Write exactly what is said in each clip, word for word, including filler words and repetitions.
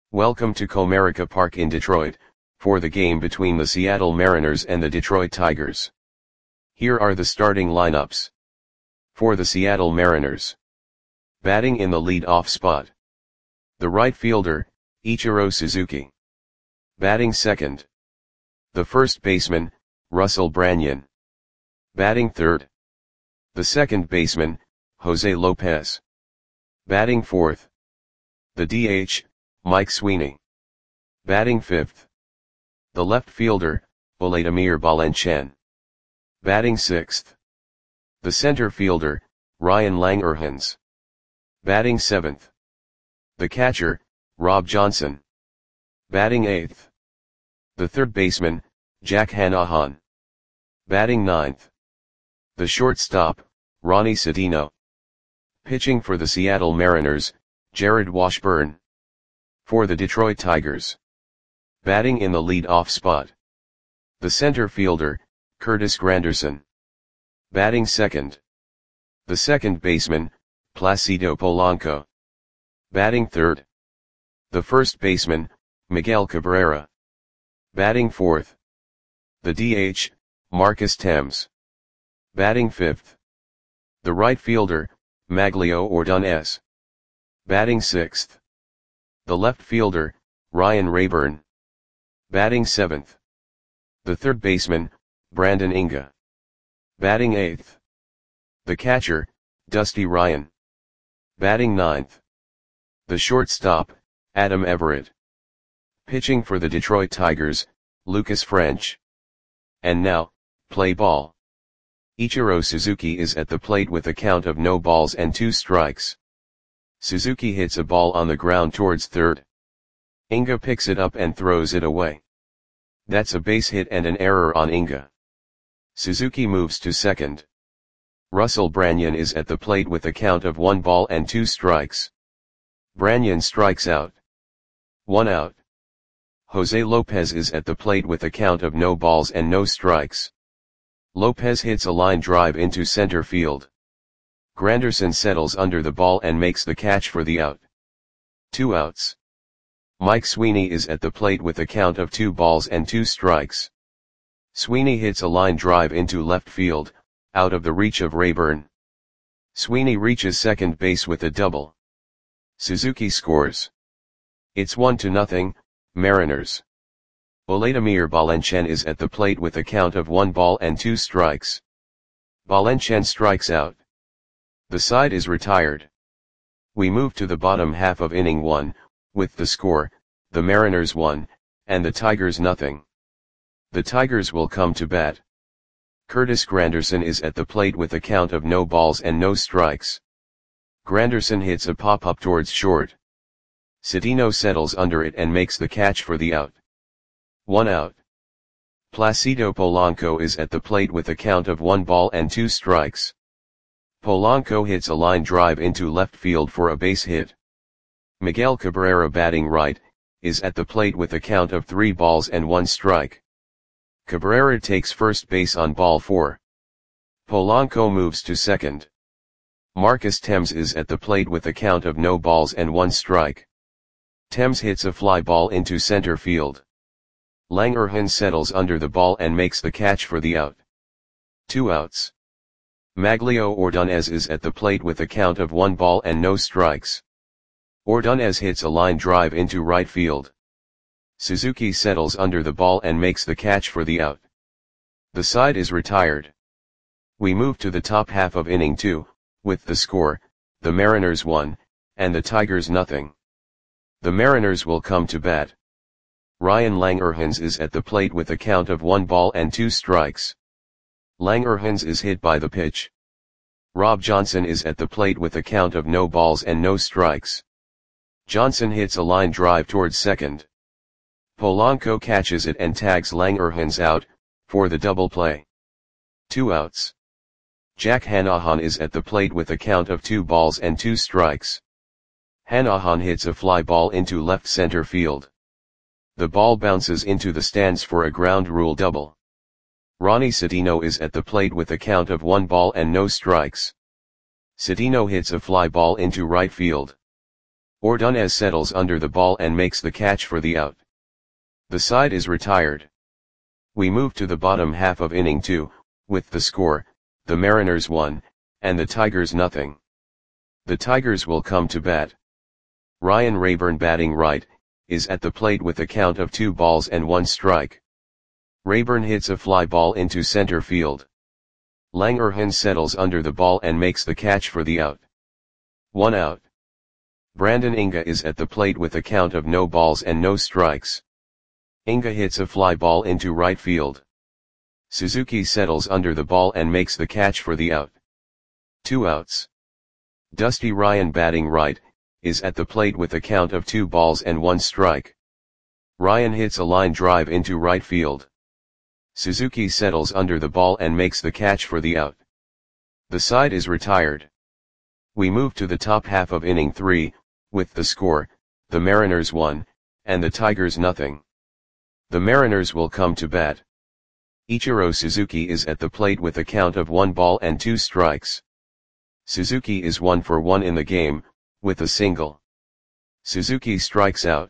Welcome to Comerica Park in Detroit, for the game between the Seattle Mariners and the Detroit Tigers. Here are the starting lineups. For the Seattle Mariners. Batting in the lead-off spot. The right fielder, Ichiro Suzuki. Batting second. The first baseman, Russell Branyan. Batting third. The second baseman, Jose Lopez. Batting fourth. The D H, Mike Sweeney. Batting fifth. The left fielder, Vladimir Valencian. Batting sixth. The center fielder, Ryan Langerhans. Batting seventh. The catcher, Rob Johnson. Batting eighth. The third baseman, Jack Hannahan. Batting ninth. The shortstop, Ronnie Sedino. Pitching for the Seattle Mariners, Jared Washburn. For the Detroit Tigers. Batting in the lead-off spot. The center fielder, Curtis Granderson. Batting second. The second baseman, Placido Polanco. Batting third. The first baseman, Miguel Cabrera. Batting fourth. The D H, Marcus Thames. Batting fifth. The right fielder, Maglio Ordonez. Batting sixth. The left fielder, Ryan Rayburn. Batting seventh. The third baseman, Brandon Inga. Batting eighth. The catcher, Dusty Ryan. Batting ninth. The shortstop, Adam Everett. Pitching for the Detroit Tigers, Lucas French. And now, play ball. Ichiro Suzuki is at the plate with a count of no balls and two strikes. Suzuki hits a ball on the ground towards third. Inga picks it up and throws it away. That's a base hit and an error on Inga. Suzuki moves to second. Russell Branyan is at the plate with a count of one ball and two strikes. Branyan strikes out. One out. Jose Lopez is at the plate with a count of no balls and no strikes. Lopez hits a line drive into center field. Granderson settles under the ball and makes the catch for the out. Two outs. Mike Sweeney is at the plate with a count of two balls and two strikes. Sweeney hits a line drive into left field, out of the reach of Rayburn. Sweeney reaches second base with a double. Suzuki scores. It's one to nothing, Mariners. Vladimir Valencian is at the plate with a count of one ball and two strikes. Valencian strikes out. The side is retired. We move to the bottom half of inning one, with the score, the Mariners one, and the Tigers nothing. The Tigers will come to bat. Curtis Granderson is at the plate with a count of no balls and no strikes. Granderson hits a pop-up towards short. Sedino settles under it and makes the catch for the out. One out. Placido Polanco is at the plate with a count of one ball and two strikes. Polanco hits a line drive into left field for a base hit. Miguel Cabrera, batting right, is at the plate with a count of three balls and one strike. Cabrera takes first base on ball four. Polanco moves to second. Marcus Thames is at the plate with a count of no balls and one strike. Thames hits a fly ball into center field. Langerhans settles under the ball and makes the catch for the out. Two outs. Maglio Ordonez is at the plate with a count of one ball and no strikes. Ordonez hits a line drive into right field. Suzuki settles under the ball and makes the catch for the out. The side is retired. We move to the top half of inning two, with the score, the Mariners one, and the Tigers nothing. The Mariners will come to bat. Ryan Langerhans is at the plate with a count of one ball and two strikes. Langerhans is hit by the pitch. Rob Johnson is at the plate with a count of no balls and no strikes. Johnson hits a line drive towards second. Polanco catches it and tags Langerhans out, for the double play. Two outs. Jack Hannahan is at the plate with a count of two balls and two strikes. Hannahan hits a fly ball into left center field. The ball bounces into the stands for a ground rule double. Ronnie Sedino is at the plate with a count of one ball and no strikes. Sedino hits a fly ball into right field. Ordonez settles under the ball and makes the catch for the out. The side is retired. We move to the bottom half of inning two, with the score, the Mariners one, and the Tigers nothing. The Tigers will come to bat. Ryan Rayburn, batting right, is at the plate with a count of two balls and one strike. Rayburn hits a fly ball into center field. Langerhans settles under the ball and makes the catch for the out. One out. Brandon Inga is at the plate with a count of no balls and no strikes. Inga hits a fly ball into right field. Suzuki settles under the ball and makes the catch for the out. Two outs. Dusty Ryan, batting right, is at the plate with a count of two balls and one strike. Ryan hits a line drive into right field. Suzuki settles under the ball and makes the catch for the out. The side is retired. We move to the top half of inning three, with the score, the Mariners one, and the Tigers nothing. The Mariners will come to bat. Ichiro Suzuki is at the plate with a count of one ball and two strikes. Suzuki is one for one in the game, with a single. Suzuki strikes out.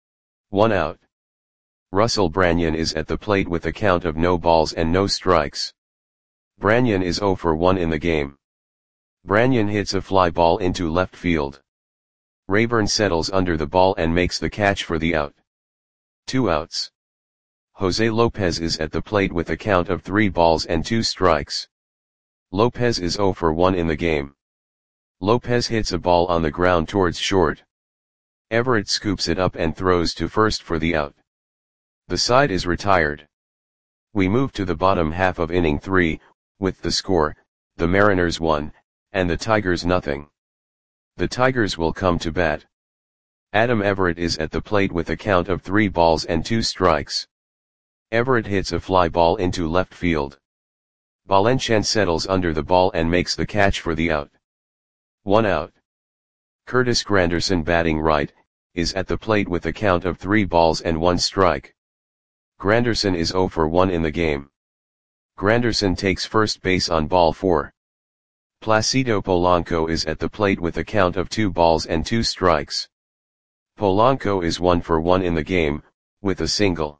One out. Russell Branyan is at the plate with a count of no balls and no strikes. Branyan is zero for one in the game. Branyan hits a fly ball into left field. Rayburn settles under the ball and makes the catch for the out. Two outs. Jose Lopez is at the plate with a count of three balls and two strikes. Lopez is zero for one in the game. Lopez hits a ball on the ground towards short. Everett scoops it up and throws to first for the out. The side is retired. We move to the bottom half of inning three, with the score, the Mariners one, and the Tigers nothing. The Tigers will come to bat. Adam Everett is at the plate with a count of three balls and two strikes. Everett hits a fly ball into left field. Valencian settles under the ball and makes the catch for the out. One out. Curtis Granderson, batting right, is at the plate with a count of three balls and one strike. Granderson is zero for one in the game. Granderson takes first base on ball four. Placido Polanco is at the plate with a count of two balls and two strikes. Polanco is one for one in the game, with a single.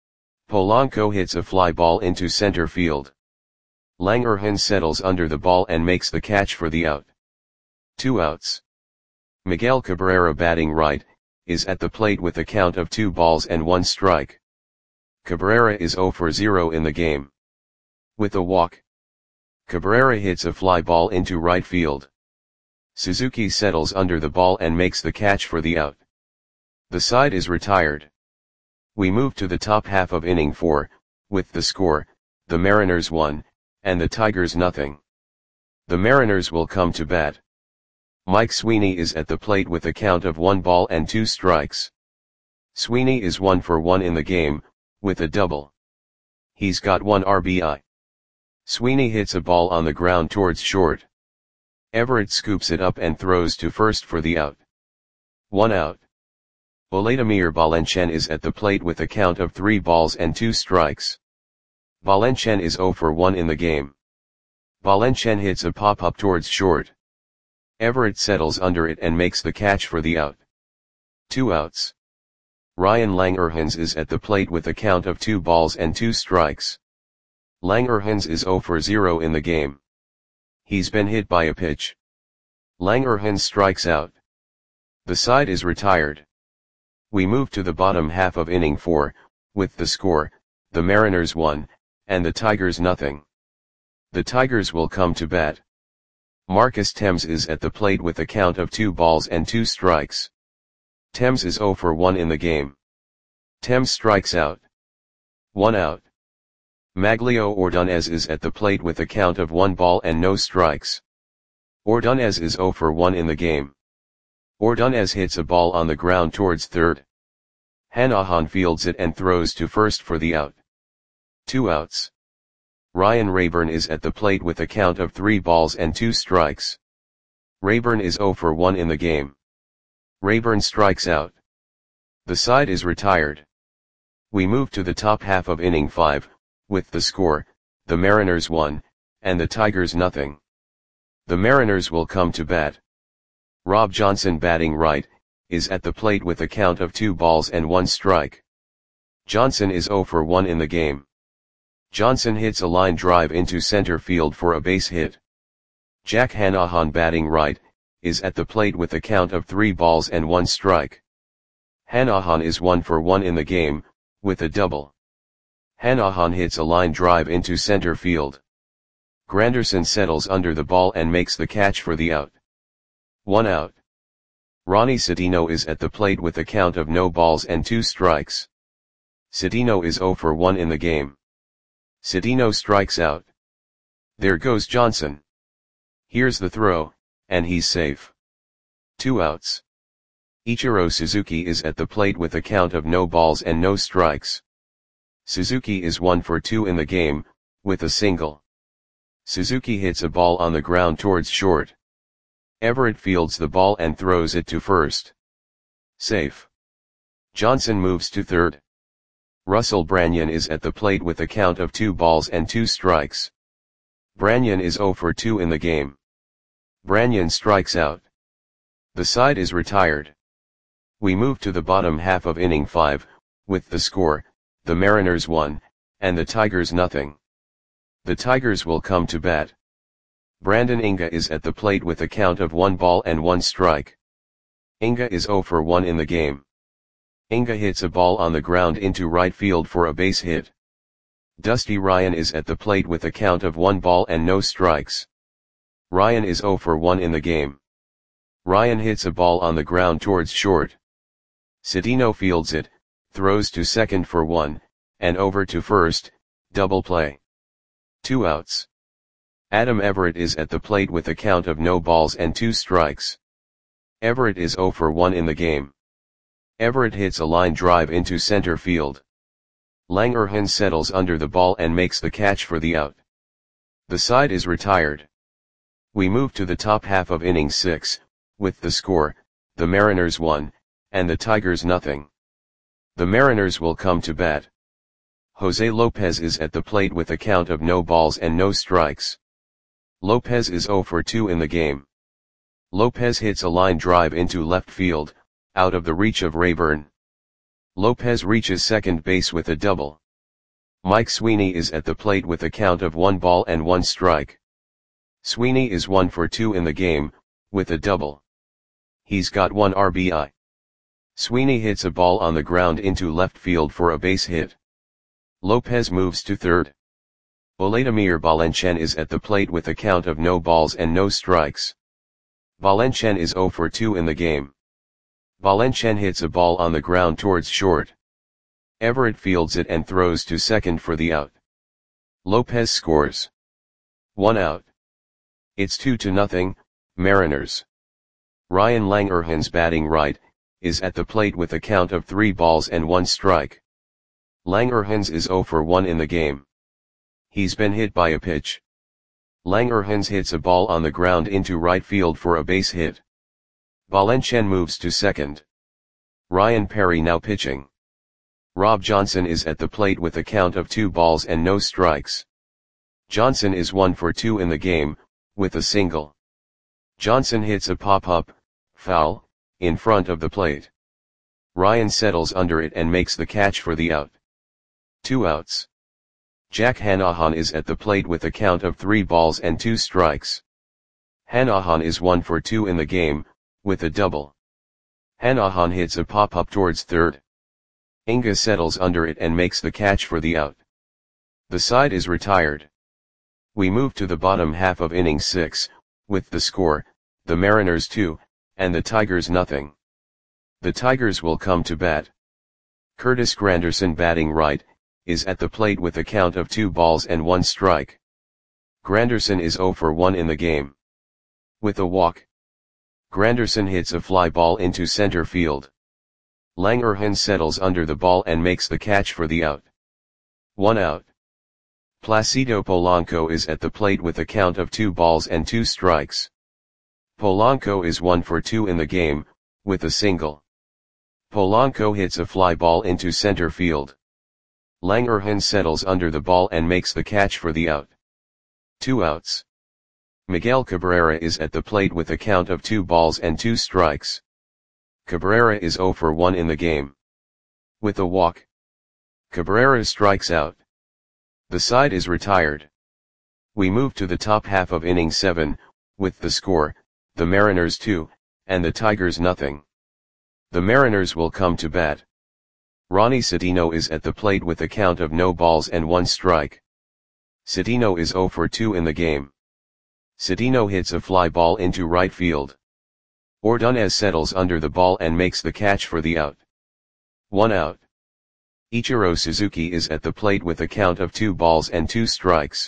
Polanco hits a fly ball into center field. Langerhans settles under the ball and makes the catch for the out. Two outs. Miguel Cabrera, batting right, is at the plate with a count of two balls and one strike. Cabrera is zero for zero in the game. With a walk. Cabrera hits a fly ball into right field. Suzuki settles under the ball and makes the catch for the out. The side is retired. We move to the top half of inning four, with the score, the Mariners one, and the Tigers nothing. The Mariners will come to bat. Mike Sweeney is at the plate with a count of one ball and two strikes. Sweeney is one for one in the game, with a double. He's got one R B I. Sweeney hits a ball on the ground towards short. Everett scoops it up and throws to first for the out. One out. Vladimir Valencian is at the plate with a count of three balls and two strikes. Valencian is zero for one in the game. Valencian hits a pop-up towards short. Everett settles under it and makes the catch for the out. Two outs. Ryan Langerhans is at the plate with a count of two balls and two strikes. Langerhans is zero for zero in the game. He's been hit by a pitch. Langerhans strikes out. The side is retired. We move to the bottom half of inning four, with the score, the Mariners one, and the Tigers nothing. The Tigers will come to bat. Marcus Thames is at the plate with a count of two balls and two strikes. Thames is zero for one in the game. Thames strikes out. One out. Maglio Ordonez is at the plate with a count of one ball and no strikes. Ordonez is zero for one in the game. Ordonez hits a ball on the ground towards third. Hanahan fields it and throws to first for the out. Two outs. Ryan Rayburn is at the plate with a count of three balls and two strikes. Rayburn is zero for one in the game. Rayburn strikes out. The side is retired. We move to the top half of inning five, with the score, the Mariners one, and the Tigers nothing. The Mariners will come to bat. Rob Johnson, batting right, is at the plate with a count of two balls and one strike. Johnson is zero for one in the game. Johnson hits a line drive into center field for a base hit. Jack Hannahan, batting right, is at the plate with a count of three balls and one strike. Hannahan is one for one in the game, with a double. Hannahan hits a line drive into center field. Granderson settles under the ball and makes the catch for the out. One out. Ronnie Cedeno is at the plate with a count of no balls and two strikes. Cedeno is zero for one in the game. Cedeno strikes out. There goes Johnson. Here's the throw, and he's safe. Two outs. Ichiro Suzuki is at the plate with a count of no balls and no strikes. Suzuki is one for two in the game, with a single. Suzuki hits a ball on the ground towards short. Everett fields the ball and throws it to first. Safe. Johnson moves to third. Russell Branyan is at the plate with a count of two balls and two strikes. Branyan is zero for two in the game. Branyan strikes out. The side is retired. We move to the bottom half of inning five, with the score, the Mariners one, and the Tigers nothing. The Tigers will come to bat. Brandon Inga is at the plate with a count of one ball and one strike. Inga is zero for one in the game. Inga hits a ball on the ground into right field for a base hit. Dusty Ryan is at the plate with a count of one ball and no strikes. Ryan is zero for one in the game. Ryan hits a ball on the ground towards short. Cedeno fields it, throws to second for one, and over to first, double play. Two outs. Adam Everett is at the plate with a count of no balls and two strikes. Everett is zero for one in the game. Everett hits a line drive into center field. Langerhans settles under the ball and makes the catch for the out. The side is retired. We move to the top half of inning six, with the score, the Mariners one, and the Tigers nothing. The Mariners will come to bat. Jose Lopez is at the plate with a count of no balls and no strikes. Lopez is zero for two in the game. Lopez hits a line drive into left field, out of the reach of Rayburn. Lopez reaches second base with a double. Mike Sweeney is at the plate with a count of one ball and one strike. Sweeney is one for two in the game, with a double. He's got one R B I. Sweeney hits a ball on the ground into left field for a base hit. Lopez moves to third. Vladimir Valencian is at the plate with a count of no balls and no strikes. Valencian is zero for two in the game. Valencian hits a ball on the ground towards short. Everett fields it and throws to second for the out. Lopez scores. One out. It's two to nothing, Mariners. Ryan Langerhans, batting right, is at the plate with a count of three balls and one strike. Langerhans is zero for one in the game. He's been hit by a pitch. Langerhans hits a ball on the ground into right field for a base hit. Valencian moves to second. Ryan Perry now pitching. Rob Johnson is at the plate with a count of two balls and no strikes. Johnson is one for two in the game, with a single. Johnson hits a pop-up, foul, in front of the plate. Ryan settles under it and makes the catch for the out. Two outs. Jack Hannahan is at the plate with a count of three balls and two strikes. Hannahan is one for two in the game, with a double. Hannahan hits a pop-up towards third. Inga settles under it and makes the catch for the out. The side is retired. We move to the bottom half of inning six, with the score, the Mariners two, and the Tigers nothing. The Tigers will come to bat. Curtis Granderson, batting right, is at the plate with a count of two balls and one strike. Granderson is zero for one in the game. With a walk. Granderson hits a fly ball into center field. Langerhans settles under the ball and makes the catch for the out. One out. Placido Polanco is at the plate with a count of two balls and two strikes. Polanco is one for two in the game, with a single. Polanco hits a fly ball into center field. Langerhans settles under the ball and makes the catch for the out. Two outs. Miguel Cabrera is at the plate with a count of two balls and two strikes. Cabrera is zero for one in the game. With a walk, Cabrera strikes out. The side is retired. We move to the top half of inning seven, with the score, the Mariners two, and the Tigers nothing. The Mariners will come to bat. Ronnie Cedeno is at the plate with a count of no balls and one strike. Cedeno is zero for two in the game. Cedeno hits a fly ball into right field. Ordonez settles under the ball and makes the catch for the out. One out. Ichiro Suzuki is at the plate with a count of two balls and two strikes.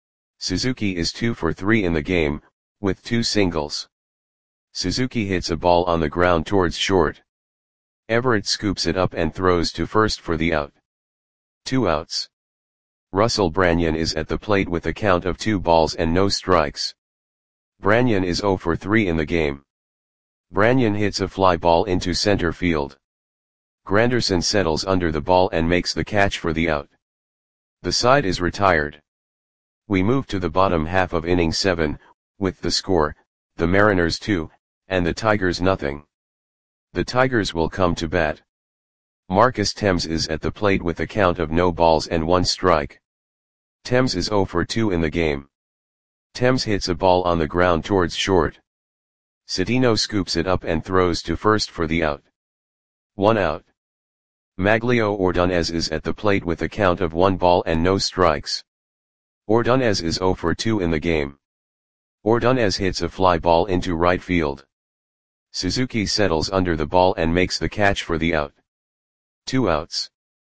Suzuki is two for three in the game, with two singles. Suzuki hits a ball on the ground towards short. Everett scoops it up and throws to first for the out. Two outs. Russell Branyan is at the plate with a count of two balls and no strikes. Branyan is zero for three in the game. Branyan hits a fly ball into center field. Granderson settles under the ball and makes the catch for the out. The side is retired. We move to the bottom half of inning seven, with the score, the Mariners two, and the Tigers nothing. The Tigers will come to bat. Marcus Thames is at the plate with a count of no balls and one strike. Thames is zero for two in the game. Thames hits a ball on the ground towards short. Cedeno scoops it up and throws to first for the out. One out. Maglio Ordonez is at the plate with a count of one ball and no strikes. Ordonez is zero for two in the game. Ordonez hits a fly ball into right field. Suzuki settles under the ball and makes the catch for the out. Two outs.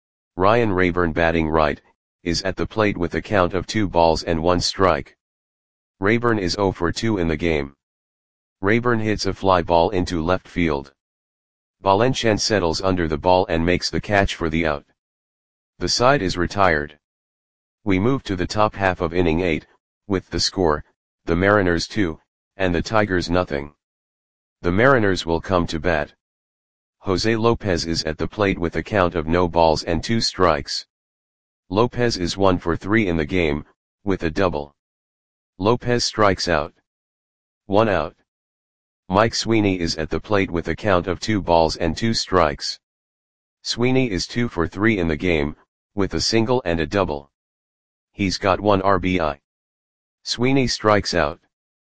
Ryan Rayburn, batting right, is at the plate with a count of two balls and one strike. Rayburn is zero for two in the game. Rayburn hits a fly ball into left field. Valencian settles under the ball and makes the catch for the out. The side is retired. We move to the top half of inning eight, with the score, the Mariners two, and the Tigers nothing. The Mariners will come to bat. Jose Lopez is at the plate with a count of no balls and two strikes. Lopez is one for three in the game, with a double. Lopez strikes out. One out. Mike Sweeney is at the plate with a count of two balls and two strikes. Sweeney is two for three in the game, with a single and a double. He's got one R B I. Sweeney strikes out.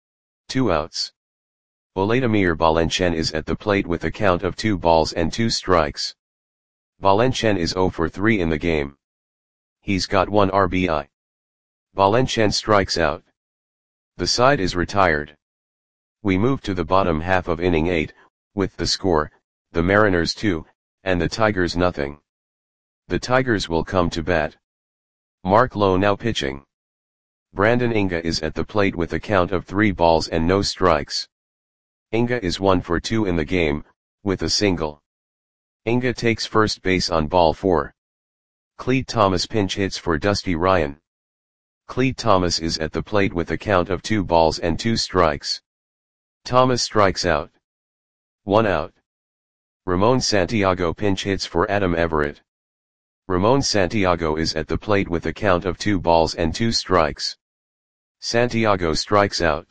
Two outs. Vladimir Valencian is at the plate with a count of two balls and two strikes. Valencian is zero for three in the game. He's got one R B I. Valencian strikes out. The side is retired. We move to the bottom half of inning eight, with the score, the Mariners two, and the Tigers nothing. The Tigers will come to bat. Mark Lowe now pitching. Brandon Inga is at the plate with a count of three balls and no strikes. Inga is one for two in the game, with a single. Inga takes first base on ball four. Clete Thomas pinch hits for Dusty Ryan. Clete Thomas is at the plate with a count of two balls and two strikes. Thomas strikes out. One out. Ramon Santiago pinch hits for Adam Everett. Ramon Santiago is at the plate with a count of two balls and two strikes. Santiago strikes out.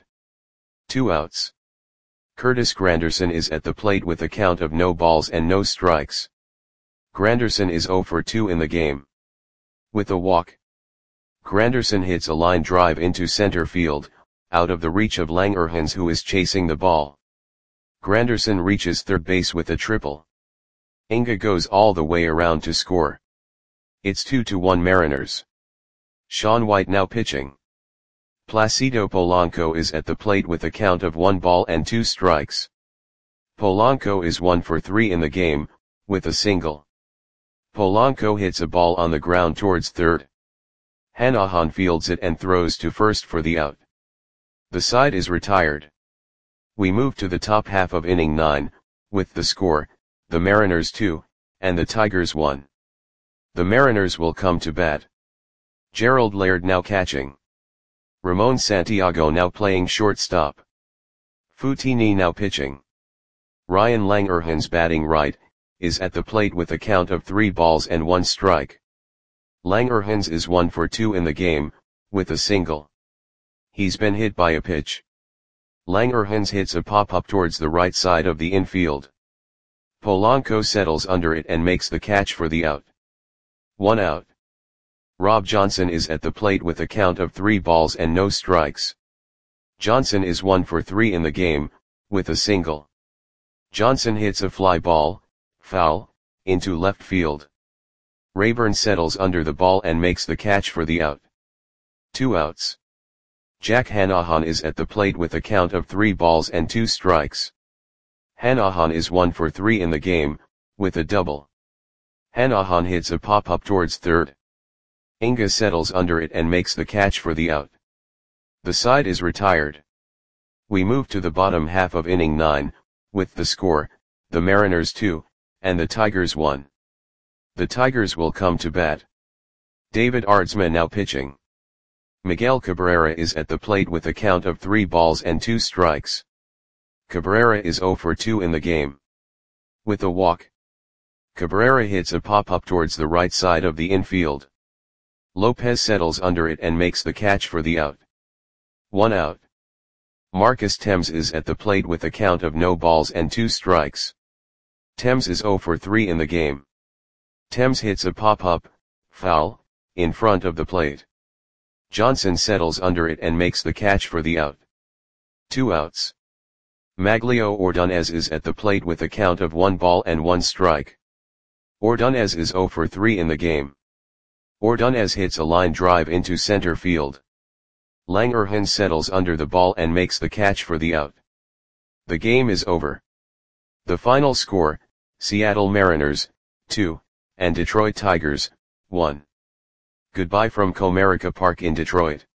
Two outs. Curtis Granderson is at the plate with a count of no balls and no strikes. Granderson is zero for two in the game. With a walk, Granderson hits a line drive into center field, out of the reach of Langerhans, who is chasing the ball. Granderson reaches third base with a triple. Inga goes all the way around to score. It's two to one Mariners. Sean White now pitching. Placido Polanco is at the plate with a count of one ball and two strikes. Polanco is one for three in the game, with a single. Polanco hits a ball on the ground towards third. Hanahan fields it and throws to first for the out. The side is retired. We move to the top half of inning nine, with the score, the Mariners two, and the Tigers one. The Mariners will come to bat. Gerald Laird now catching. Ramon Santiago now playing shortstop. Futini now pitching. Ryan Langerhans, batting right, is at the plate with a count of three balls and one strike. Langerhans is one for two in the game, with a single. He's been hit by a pitch. Langerhans hits a pop-up towards the right side of the infield. Polanco settles under it and makes the catch for the out. One out. Rob Johnson is at the plate with a count of three balls and no strikes. Johnson is one for three in the game, with a single. Johnson hits a fly ball, foul, into left field. Rayburn settles under the ball and makes the catch for the out. Two outs. Jack Hanahan is at the plate with a count of three balls and two strikes. Hanahan is one for three in the game, with a double. Hanahan hits a pop-up towards third. Inga settles under it and makes the catch for the out. The side is retired. We move to the bottom half of inning nine, with the score, the Mariners two, and the Tigers one. The Tigers will come to bat. David Aardsma now pitching. Miguel Cabrera is at the plate with a count of three balls and two strikes. Cabrera is zero for two in the game. With a walk. Cabrera hits a pop-up towards the right side of the infield. Lopez settles under it and makes the catch for the out. One out. Marcus Thames is at the plate with a count of no balls and two strikes. Thames is zero for three in the game. Thames hits a pop-up, foul, in front of the plate. Johnson settles under it and makes the catch for the out. Two outs. Maglio Ordonez is at the plate with a count of one ball and one strike. Ordonez is zero for three in the game. Ordonez hits a line drive into center field. Langerhans settles under the ball and makes the catch for the out. The game is over. The final score, Seattle Mariners, two, and Detroit Tigers, one. Goodbye from Comerica Park in Detroit.